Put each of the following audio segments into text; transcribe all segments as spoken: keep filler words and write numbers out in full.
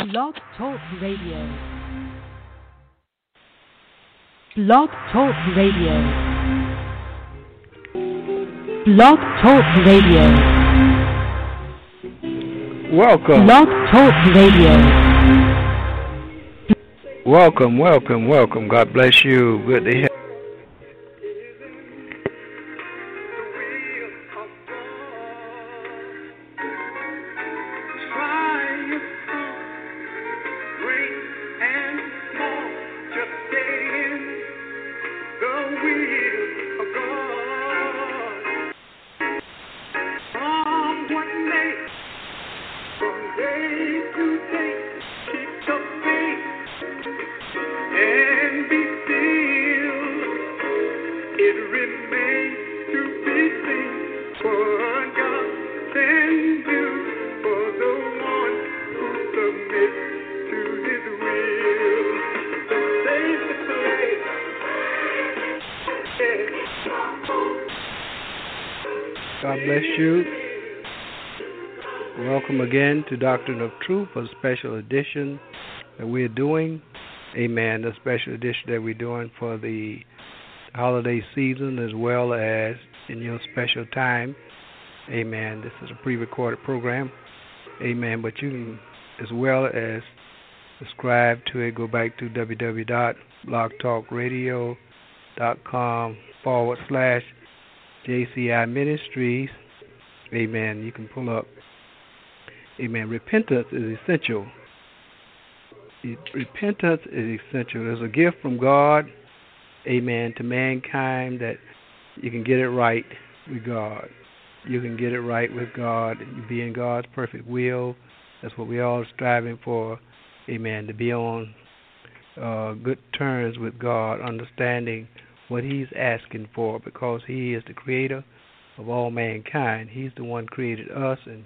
Blog Talk Radio. Blog Talk Radio. Blog Talk Radio. Welcome. Blog Talk Radio. Welcome, welcome, welcome. God bless you. Good to hear. God bless you. Welcome again to Doctrine of Truth, a special edition that we're doing. Amen. The special edition that we're doing for the holiday season as well as in your special time. Amen. This is a pre-recorded program. Amen. But you can, as well as subscribe to it, go back to www.blogtalkradio.com forward slash J C I Ministries. Amen. You can pull up. Amen. Repentance is essential. Repentance is essential. There's a gift from God, amen, to mankind that you can get it right with God. You can get it right with God. You be in God's perfect will. That's what we're all striving for. Amen. To be on uh, good terms with God, understanding what He's asking for, because He is the creator of all mankind. He's the one created us, and,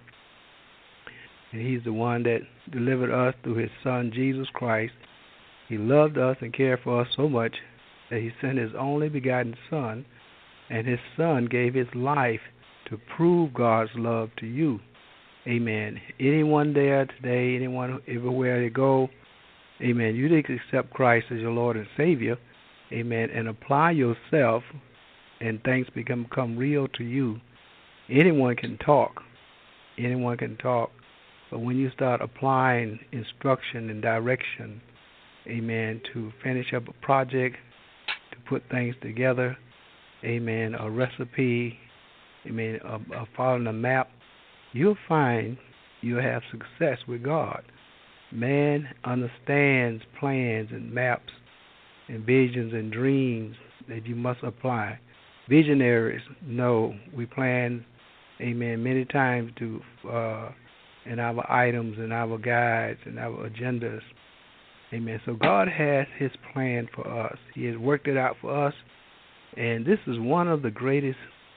and He's the one that delivered us through His Son, Jesus Christ. He loved us and cared for us so much that He sent His only begotten Son, and His Son gave His life to prove God's love to you. Amen. Anyone there today, anyone everywhere they go, amen, you need to accept Christ as your Lord and Savior. Amen. And apply yourself, and things become, become real to you. Anyone can talk. Anyone can talk. But when you start applying instruction and direction, amen, to finish up a project, to put things together, amen, a recipe, amen, a, a following a map, you'll find you'll have success with God. Man understands plans and maps and visions and dreams that you must apply. Visionaries know we plan, amen, many times to uh, in our items and our guides and our agendas. Amen. So God has His plan for us. He has worked it out for us. And this is one of the greatest,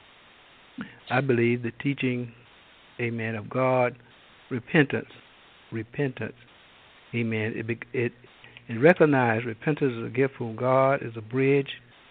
I believe, the teaching, amen, of God, repentance. Repentance. Amen. It, it And recognize repentance is a gift from God, is a bridge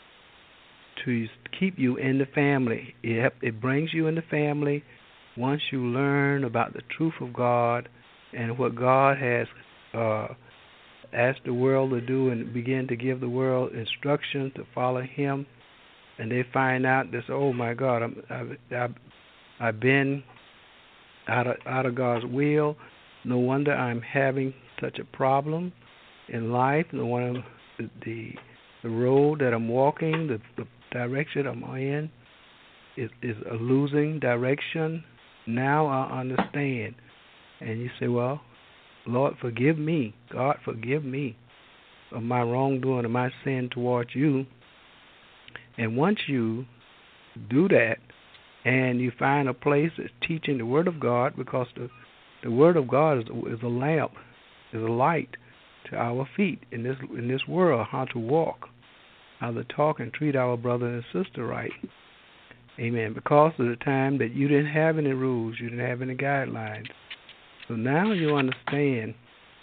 to keep you in the family. It, it brings you in the family once you learn about the truth of God and what God has uh, asked the world to do, and begin to give the world instructions to follow Him. And they find out this, oh my God, I'm, I've, I've, I've been out of, out of God's will. No wonder I'm having such a problem in life. The one, the the road that I'm walking, the, the direction I'm in, is is a losing direction. Now I understand. And you say, well, Lord, forgive me. God, forgive me of my wrongdoing, of my sin towards you. And once you do that, and you find a place that's teaching the Word of God, because the the Word of God is, is a lamp, is a light to our feet in this in this world, how to walk, how to talk and treat our brother and sister right. Amen. Because of the time that you didn't have any rules, you didn't have any guidelines. So now you understand,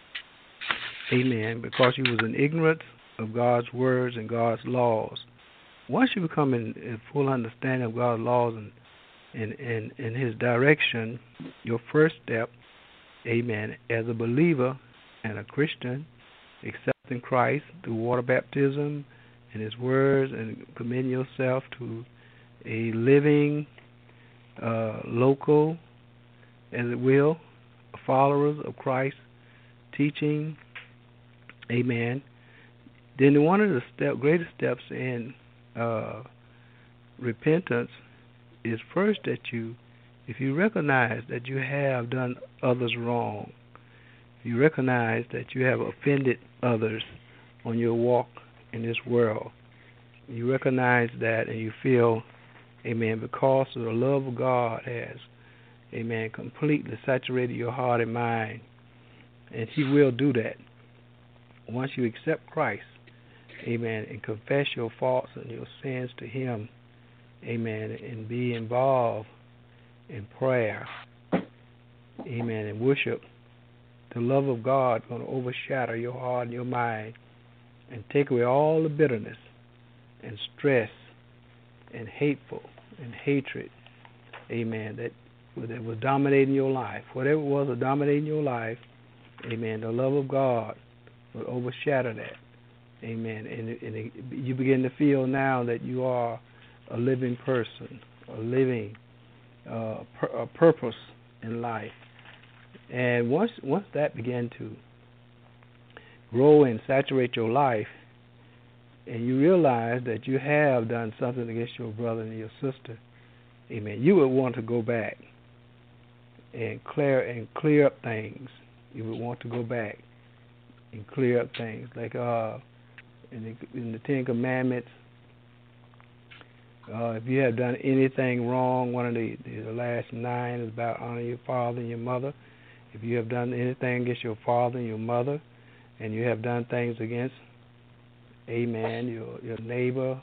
amen, because you was in ignorance of God's words and God's laws. Once you become in, in full understanding of God's laws and in, in, in His direction, your first step, amen, as a believer, and a Christian, accepting Christ through water baptism and His words, and committing yourself to a living, uh, local, as it will, followers of Christ, teaching, amen. Then one of the step, greatest steps in uh, repentance is first that you, if you recognize that you have done others wrong, you recognize that you have offended others on your walk in this world, you recognize that and you feel, amen, because of the love of God has, amen, completely saturated your heart and mind, and He will do that. Once you accept Christ, amen, and confess your faults and your sins to Him, amen, and be involved in prayer, amen, and worship, the love of God is going to overshadow your heart and your mind and take away all the bitterness and stress and hateful and hatred, amen, that, that was dominating your life. Whatever it was that dominating your life, amen, the love of God will overshadow that, amen, and, and it, you begin to feel now that you are a living person, a living uh, pur- a purpose in life. And once once that began to grow and saturate your life, and you realize that you have done something against your brother and your sister, amen, you would want to go back and clear and clear up things. You would want to go back and clear up things. Like uh, in the, in the Ten Commandments, uh, if you have done anything wrong, one of the, the last nine is about honoring your father and your mother. If you have done anything against your father and your mother, and you have done things against, amen, your your neighbor,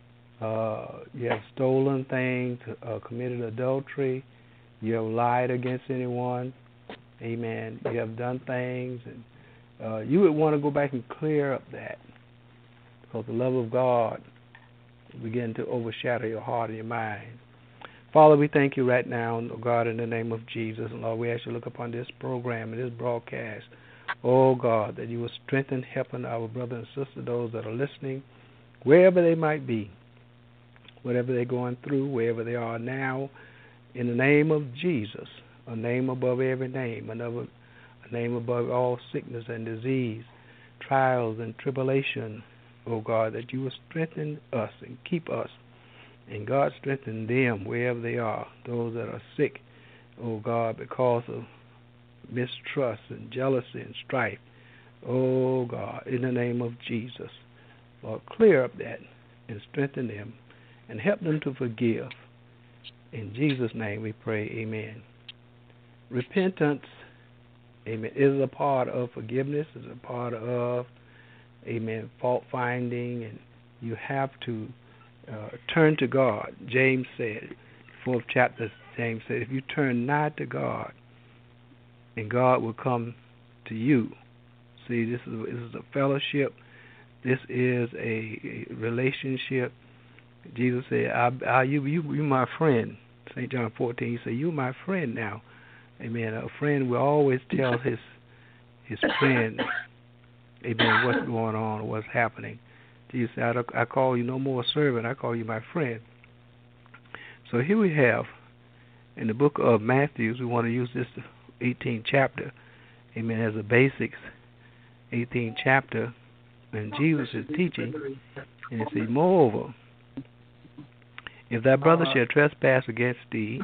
uh, you have stolen things, uh, committed adultery, you have lied against anyone, amen, you have done things, and uh, you would want to go back and clear up that, because the love of God will begin to overshadow your heart and your mind. Father, we thank you right now, oh God, in the name of Jesus. And Lord, we ask you to look upon this program and this broadcast. Oh God, that you will strengthen, helping our brothers and sisters, those that are listening, wherever they might be, whatever they're going through, wherever they are now, in the name of Jesus, a name above every name, another, a name above all sickness and disease, trials and tribulation. Oh God, that you will strengthen us and keep us. And God strengthen them wherever they are, those that are sick, oh God, because of mistrust and jealousy and strife. Oh God, in the name of Jesus, Lord, clear up that and strengthen them and help them to forgive. In Jesus' name we pray, amen. Repentance, amen, is a part of forgiveness, is a part of, amen, fault finding, and you have to Uh, turn to God. James said, fourth chapter, James said, if you turn not to God, and God will come to you. See, this is, this is a fellowship. This is a, a relationship. Jesus said, I, I, you, you, you my friend. Saint John fourteen, he said, you my friend now. Amen. A friend will always tell his his friend, amen, what's going on or what's happening. Jesus said, I call you no more servant, I call you my friend. So here we have, in the book of Matthew, we want to use this eighteenth chapter, amen, as a basics, eighteenth chapter, and Jesus is teaching, and it says, moreover, if thy brother shall trespass against thee,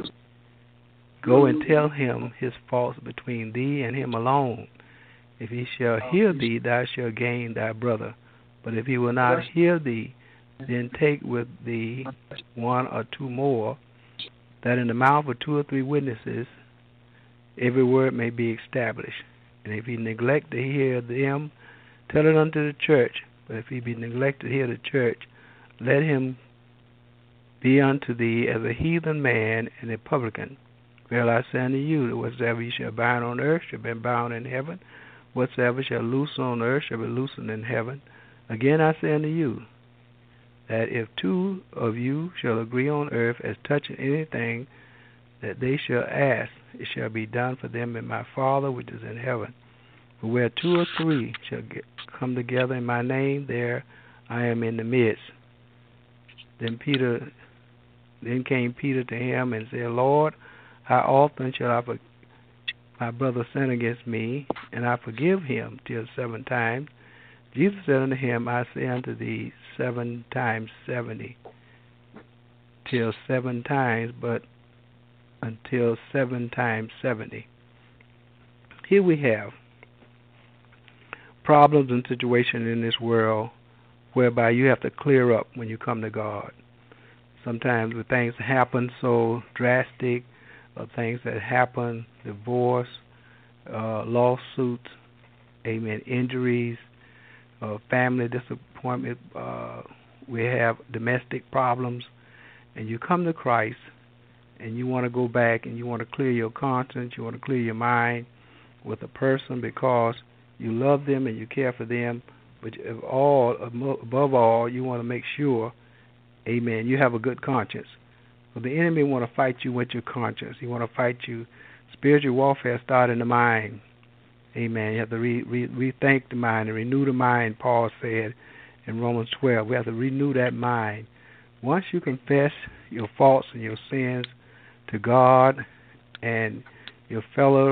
go and tell him his faults between thee and him alone. If he shall hear thee, thou shalt gain thy brother. But if he will not hear thee, then take with thee one or two more, that in the mouth of two or three witnesses every word may be established. And if he neglect to hear them, tell it unto the church. But if he be neglected to hear the church, let him be unto thee as a heathen man and a publican. Well, I say unto you, that whatsoever ye shall bind on earth shall be bound in heaven, whatsoever shall loose on earth shall be loosened in heaven. Again I say unto you, that if two of you shall agree on earth as touching anything that they shall ask, it shall be done for them in my Father which is in heaven. For where two or three shall get, come together in my name, there I am in the midst. Then Peter, then came Peter to him and said, Lord, how often shall I forgive my brother sin against me, and I forgive him till seven times? Jesus said unto him, I say unto thee, seven times seventy, till seven times, but until seven times seventy. Here we have problems and situations in this world whereby you have to clear up when you come to God. Sometimes when things happen so drastic, or things that happen, divorce, uh, lawsuits, amen, injuries, uh, family disappointment, uh, we have domestic problems, and you come to Christ, and you want to go back and you want to clear your conscience, you want to clear your mind with a person because you love them and you care for them, but of all, above all, you want to make sure, amen, you have a good conscience. So the enemy want to fight you with your conscience. He want to fight you. Spiritual warfare starts in the mind. Amen. You have to re, re, rethink the mind and renew the mind, Paul said in Romans twelve. We have to renew that mind. Once you confess your faults and your sins to God and your fellow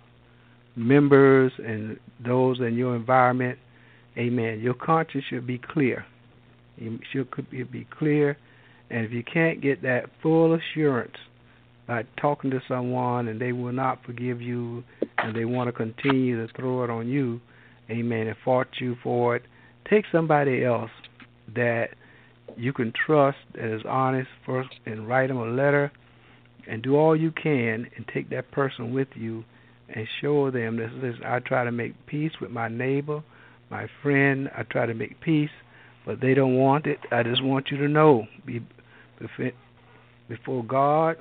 members and those in your environment, amen, your conscience should be clear. It should be clear. And if you can't get that full assurance by talking to someone and they will not forgive you and they want to continue to throw it on you, amen, and fault you for it, take somebody else that you can trust, that is honest first, and write them a letter and do all you can and take that person with you and show them this. this I try to make peace with my neighbor, my friend. I try to make peace, but they don't want it. I just want you to know, be before God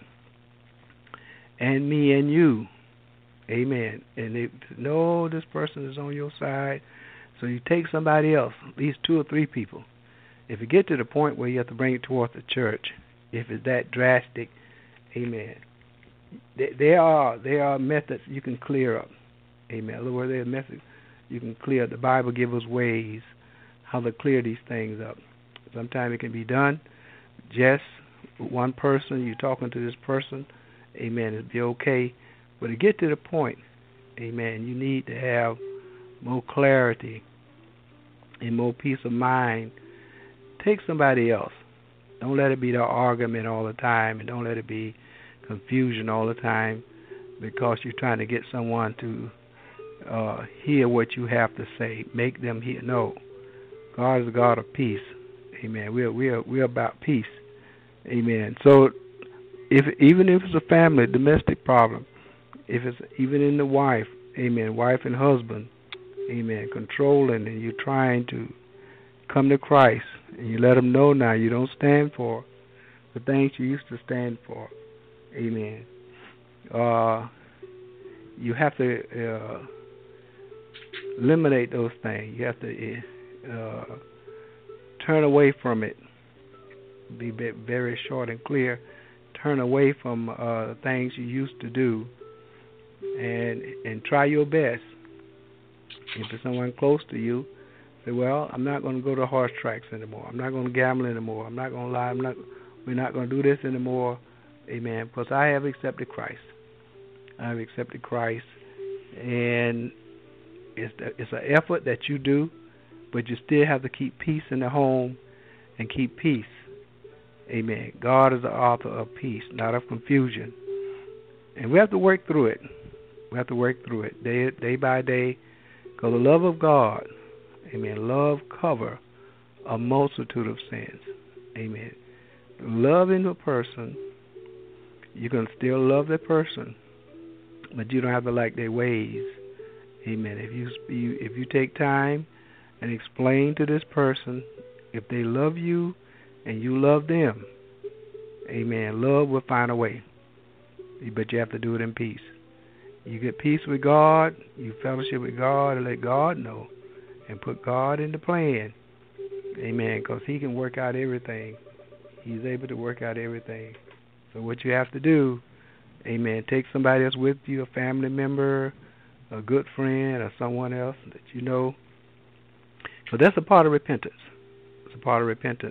and me and you, amen. And they know this person is on your side, so you take somebody else, at least two or three people. If you get to the point where you have to bring it towards the church, if it's that drastic, amen, there are there are methods you can clear up, amen. In other words, there are methods you can clear up. The Bible gives us ways how to clear these things up. Sometimes it can be done just one person, you're talking to this person, amen, it'll be okay. But to get to the point, amen, you need to have more clarity and more peace of mind. Take somebody else. Don't let it be the argument all the time, and don't let it be confusion all the time because you're trying to get someone to uh, hear what you have to say. Make them hear. No. God is a God of peace. Amen. We're we're we're about peace. Amen. So, if even if it's a family, domestic problem, if it's even in the wife, amen, wife and husband, amen, controlling, and you're trying to come to Christ, and you let them know now you don't stand for the things you used to stand for, amen. Uh, you have to uh, eliminate those things. You have to uh, turn away from it. Be very short and clear. Turn away from uh, things you used to do, and and try your best. If there's someone close to you, say, "Well, I'm not going to go to horse tracks anymore. I'm not going to gamble anymore. I'm not going to lie. I'm not. We're not going to do this anymore." Amen. Because I have accepted Christ. I have accepted Christ, and it's the, it's an effort that you do, but you still have to keep peace in the home and keep peace. Amen. God is the author of peace, not of confusion. And we have to work through it. We have to work through it day, day by day. Because the love of God, amen, love cover a multitude of sins. Amen. Loving a person, you can still love that person, but you don't have to like their ways. Amen. If you if you take time and explain to this person, if they love you and you love them, amen, love will find a way. But you have to do it in peace. You get peace with God, you fellowship with God, and let God know, and put God in the plan. Amen, because he can work out everything. He's able to work out everything. So what you have to do, amen, take somebody else with you, a family member, uh, a good friend or someone else that you know. So that's a part of repentance. It's a part of repentance.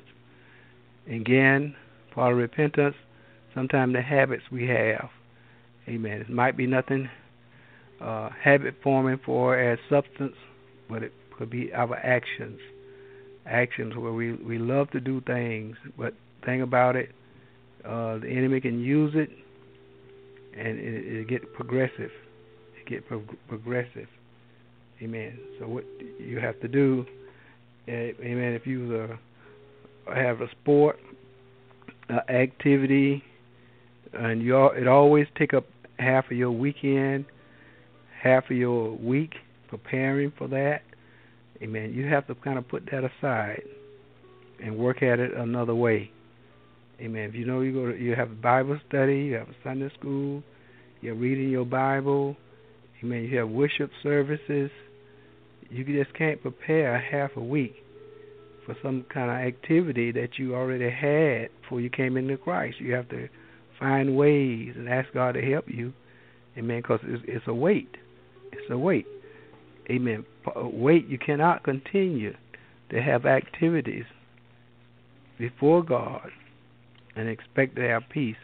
Again, part of repentance, sometimes the habits we have. Amen. It might be nothing uh, habit forming for as substance, but it could be our actions. Actions where we, we love to do things, but thing about it, uh, the enemy can use it and it, it get progressive. It get pro- progressive. Amen. So what you have to do, amen, if you uh, have a sport, uh, activity, and you all, it always take up half of your weekend, half of your week preparing for that, amen, you have to kind of put that aside and work at it another way. Amen. If you know you go to, you have a Bible study, you have a Sunday school, you're reading your Bible, amen, you have worship services, you just can't prepare half a week for some kind of activity that you already had before you came into Christ. You have to find ways and ask God to help you, amen, because it's, it's a weight. It's a weight. Amen. Wait, you cannot continue to have activities before God and expect to have peace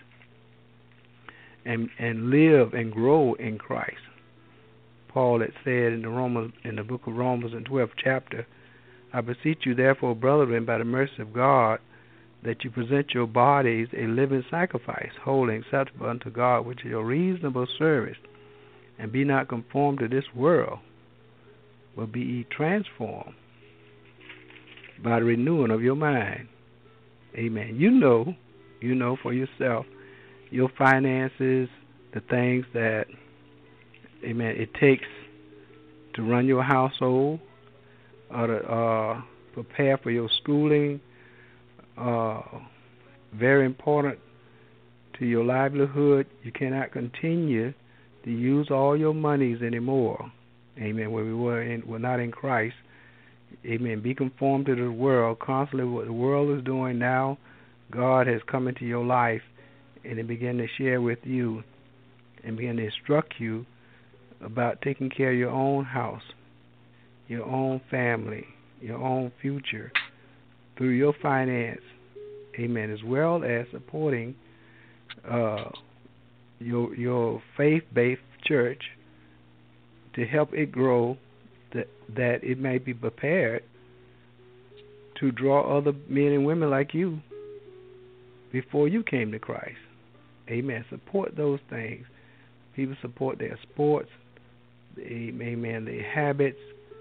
and and live and grow in Christ. Paul had said in the Romans in the book of Romans in twelfth chapter, I beseech you therefore, brethren, by the mercy of God, that you present your bodies a living sacrifice, holy and acceptable unto God, which is your reasonable service, and be not conformed to this world, but be ye transformed by the renewing of your mind. Amen. You know, you know for yourself, your finances, the things that, amen, it takes to run your household, or to uh, prepare for your schooling, uh, very important to your livelihood. You cannot continue to use all your monies anymore. Amen. Where we were in, we're not in Christ. Amen. Be conformed to the world. Constantly what the world is doing now, God has come into your life and He began to share with you and begin to instruct you about taking care of your own house, your own family, your own future through your finance. Amen. As well as supporting uh, your your faith-based church to help it grow, that that it may be prepared to draw other men and women like you before you came to Christ. Amen. Support those things. People support their sports, amen, their habits.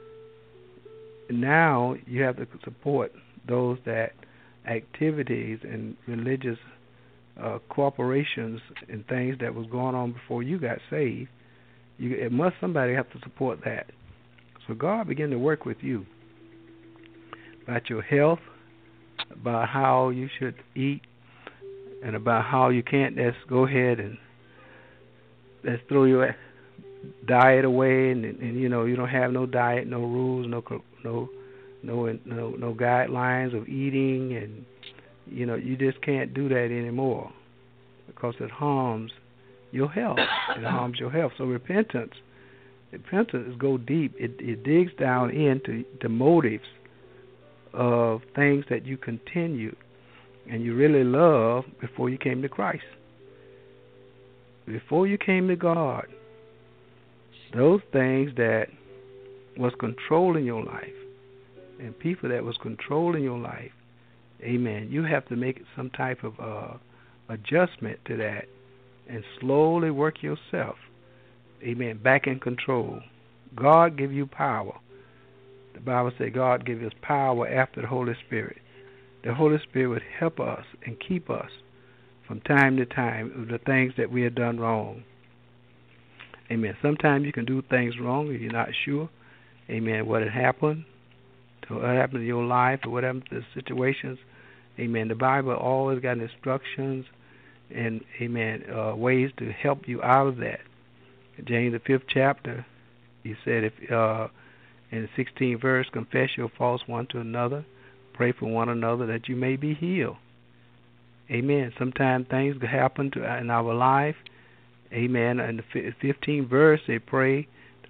Now you have to support those that activities and religious uh, corporations and things that was going on before you got saved. You, it must somebody have to support that. So God began to work with you about your health, about how you should eat, and about how you can't just go ahead and let's throw your diet away, and, and you know you don't have no diet, no rules, no no no no no guidelines of eating, and you know you just can't do that anymore because it harms your health. It harms your health. So repentance, repentance go deep. It, it digs down into the motives of things that you continue and you really love before you came to Christ. Before you came to God, those things that was controlling your life and people that was controlling your life, amen, you have to make some type of uh, adjustment to that and slowly work yourself, amen, back in control. God give you power. The Bible says God give us power after the Holy Spirit. The Holy Spirit would help us and keep us from time to time of the things that we have done wrong. Amen. Sometimes you can do things wrong if you're not sure, amen, what had happened, to what happened in your life, or what happened to the situations. Amen. The Bible always got instructions and, amen, uh, ways to help you out of that. In James the fifth chapter, he said, if uh, in the sixteenth verse, confess your faults one to another, pray for one another that you may be healed. Amen. Sometimes things happen to in our life. Amen. In the fifteenth verse, they pray. The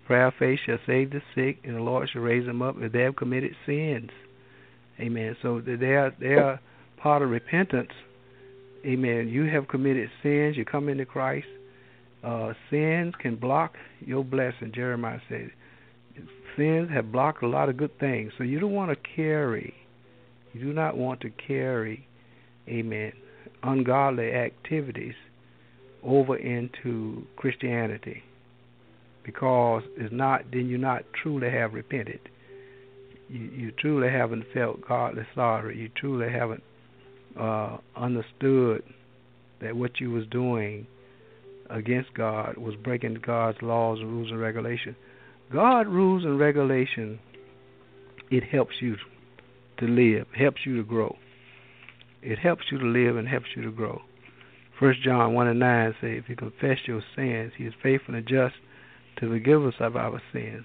prayer of faith shall save the sick, and the Lord shall raise them up if they have committed sins. Amen. So they are, they are part of repentance. Amen. You have committed sins. You come into Christ. Uh, sins can block your blessing, Jeremiah said. Sins have blocked a lot of good things. So you don't want to carry, you do not want to carry, amen, ungodly activities over into Christianity, because it's not, then you not truly have repented. You, you truly haven't felt godly sorrow. You truly haven't uh, understood that what you was doing against God was breaking God's laws and rules and regulations. God rules and regulation, it helps you to live, helps you to grow. It helps you to live and helps you to grow. First John one and nine say, if you confess your sins, he is faithful and just to forgive us of our sins.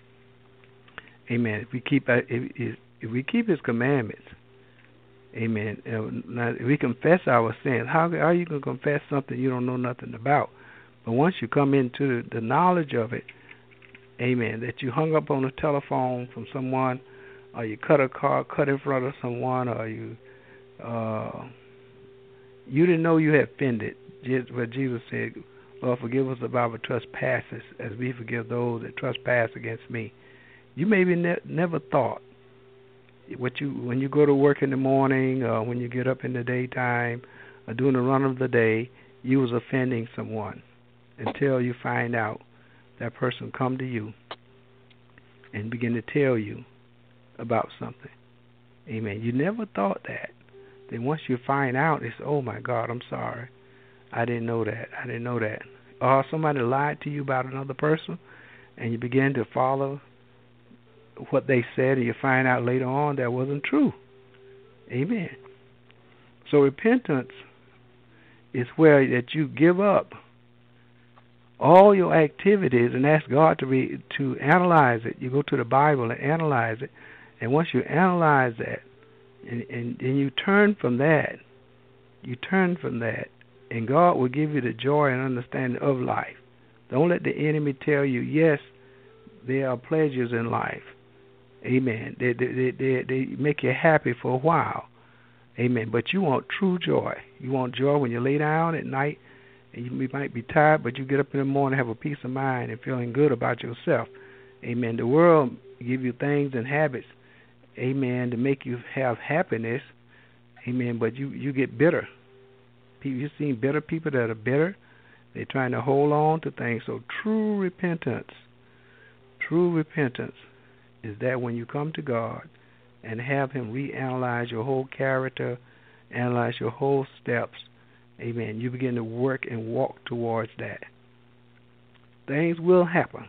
Amen. If we keep if, if we keep his commandments, amen. Now, if we confess our sins, how are you going to confess something you don't know nothing about? But once you come into the knowledge of it, amen, that you hung up on the telephone from someone, or you cut a car, cut in front of someone, or you uh, you didn't know you had offended. What Jesus said, Lord, forgive us of our trespasses as we forgive those that trespass against me. You maybe ne- never thought what you when you go to work in the morning, or when you get up in the daytime, or during the run of the day, you was offending someone, until you find out that person come to you and begin to tell you about something. Amen. You never thought that. Then once you find out, it's, oh my God, I'm sorry. I didn't know that. I didn't know that. Or somebody lied to you about another person, and you begin to follow what they said, and you find out later on that wasn't true. Amen. So repentance is where that you give up all your activities and ask God to be, to analyze it. You go to the Bible and analyze it, and once you analyze that, and, and, and you turn from that, you turn from that, and God will give you the joy and understanding of life. Don't let the enemy tell you, yes, there are pleasures in life. Amen. They, they, they, they make you happy for a while. Amen. But you want true joy. You want joy when you lay down at night, and you might be tired, but you get up in the morning, have a peace of mind, and feeling good about yourself. Amen. The world give you things and habits, amen, to make you have happiness. Amen. But you, you get bitter. You've seen bitter people that are bitter. They're trying to hold on to things. So true repentance, true repentance is that when you come to God and have him reanalyze your whole character, analyze your whole steps, amen, you begin to work and walk towards that. Things will happen.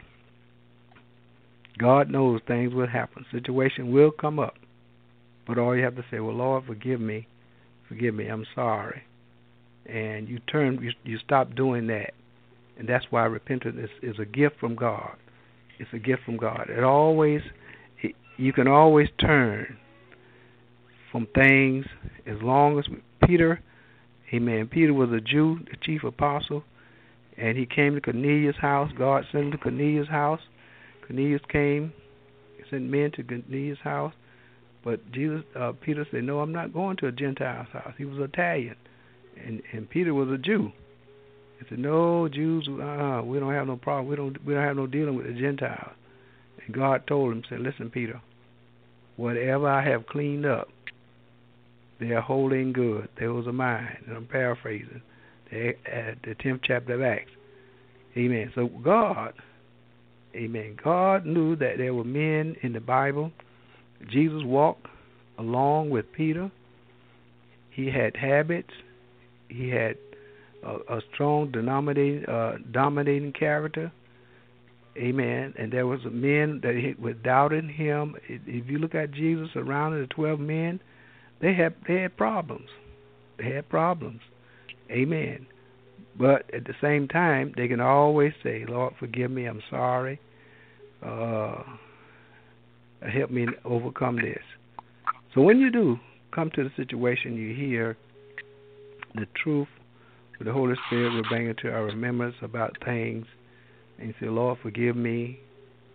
God knows things will happen. Situation will come up. But all you have to say, well, Lord, forgive me. Forgive me. I'm sorry. And you turn, you, you stop doing that. And that's why repentance is, is a gift from God. It's a gift from God. It always, it, you can always turn from things as long as Peter, amen, Peter was a Jew, the chief apostle, and he came to Cornelius' house. God sent him to Cornelius' house. Cornelius came, sent men to Cornelius' house. But Jesus, uh, Peter said, no, I'm not going to a Gentile's house. He was Italian. And, and Peter was a Jew. He said, no, Jews, uh, we don't have no problem. We don't we don't have no dealing with the Gentiles. And God told him, said, listen, Peter, whatever I have cleaned up, they are holy and good. Those are mine. And I'm paraphrasing. They, uh, the tenth chapter of Acts. Amen. So God, amen, God knew that there were men in the Bible. Jesus walked along with Peter. He had habits. He had a, a strong dominating, uh, dominating character. Amen. And there was men that were doubting him. If you look at Jesus surrounding the twelve men, they had they had problems. They had problems. Amen. But at the same time, they can always say, Lord, forgive me. I'm sorry. Uh, help me overcome this. So when you do come to the situation, you hear the truth, with the Holy Spirit will bring it to our remembrance about things, and you say, Lord, forgive me.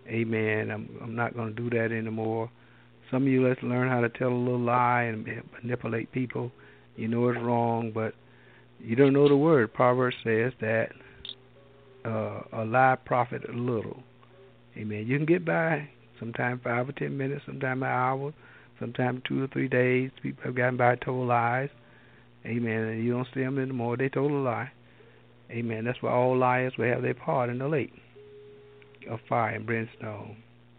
Amen. I'm I'm not going to do that anymore. Some of you, let's learn how to tell a little lie and manipulate people. You know it's wrong, but you don't know the word. Proverbs says that uh, a lie profit a little. Amen. You can get by sometimes five or ten minutes, sometimes an hour, sometimes two or three days. People have gotten by told lies. Amen. And you don't see them anymore. They told a lie. Amen. That's why all liars will have their part in the lake of fire and brimstone.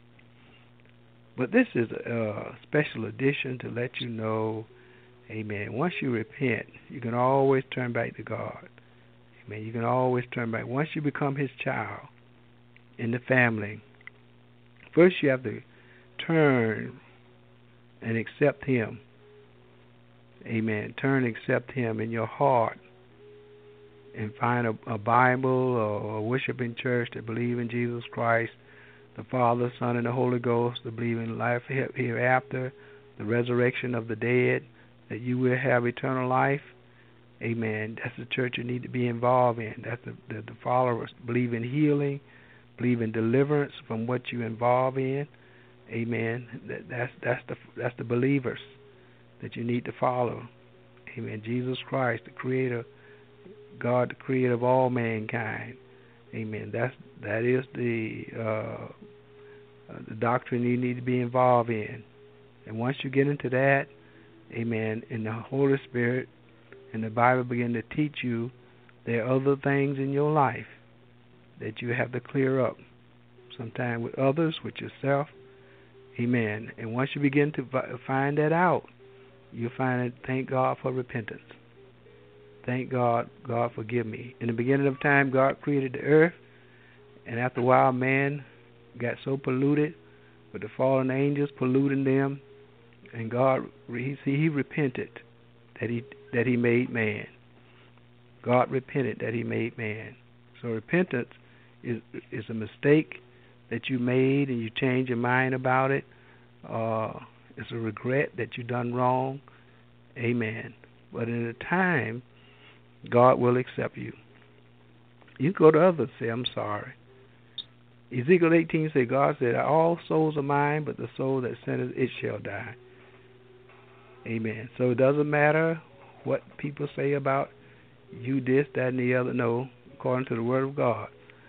But this is a special edition to let you know, amen, once you repent, you can always turn back to God. Amen. You can always turn back. Once you become his child in the family, first you have to turn and accept him. Amen. Turn and accept him in your heart and find a, a Bible or a worshiping church that believe in Jesus Christ, the Father, Son, and the Holy Ghost, to believe in life hereafter, the resurrection of the dead, that you will have eternal life. Amen. That's the church you need to be involved in. That's the, the, the followers. Believe in healing, believe in deliverance from what you involve in. Amen. That, that's that's the that's the believers that you need to follow. Amen. Jesus Christ, the Creator, God, the Creator of all mankind. Amen. That's that is the uh, uh, the doctrine you need to be involved in. And once you get into that, amen, and the Holy Spirit and the Bible begin to teach you, there are other things in your life that you have to clear up. Sometimes with others, with yourself. Amen. And once you begin to find that out, you'll find it, thank God for repentance. Thank God, God forgive me. In the beginning of time, God created the earth, and after a while, man got so polluted with the fallen angels polluting them, and God, he, he repented that he that he made man. God repented that he made man. So repentance is is a mistake that you made, and you change your mind about it. Uh, it's a regret that you done wrong. Amen. But in a time, God will accept you. You go to others and say, I'm sorry. Ezekiel eighteen says, God said, all souls are mine, but the soul that sinneth, it shall die. Amen. So it doesn't matter what people say about you, this, that, and the other. No, according to the word of God.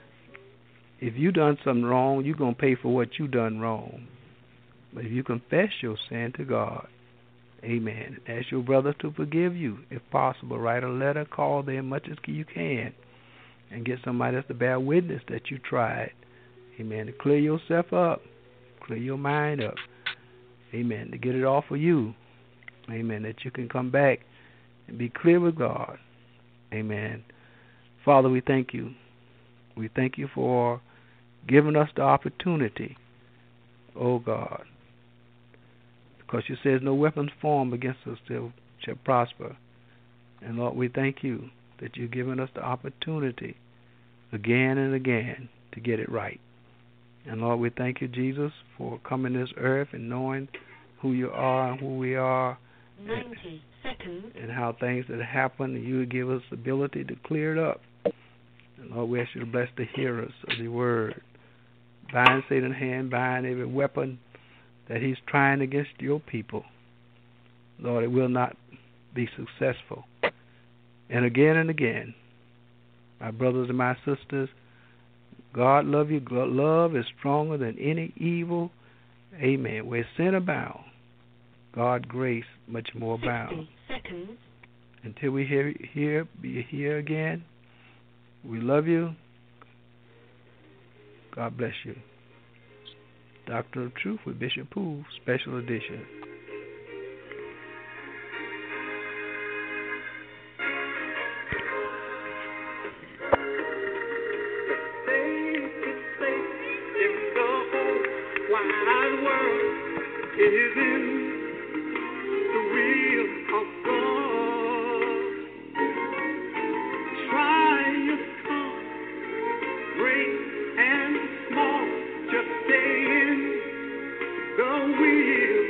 If you done something wrong, you're going to pay for what you done wrong. But if you confess your sin to God, amen, ask your brother to forgive you. If possible, write a letter, call them much as you can, and get somebody else to bear witness that you tried. Amen. To clear yourself up, clear your mind up. Amen. To get it off of you. Amen. That you can come back and be clear with God. Amen. Father, we thank you. We thank you for giving us the opportunity, oh God, because you says no weapons formed against us shall, shall prosper. And Lord, we thank you that you've given us the opportunity again and again to get it right. And Lord, we thank you, Jesus, for coming to this earth and knowing who you are and who we are, ninety seconds, and how things that happen, and you would give us the ability to clear it up. And Lord, we ask you to bless the hearers of the word. Bind Satan's hand, bind every weapon that he's trying against your people. Lord, it will not be successful. And again and again, my brothers and my sisters, God love you. God, love is stronger than any evil. Amen. Where sin abounds, God grace much more abounds. seconds. Until we hear, hear, be here again, we love you. God bless you. Doctor of Truth with Bishop Poole, special edition. The wheel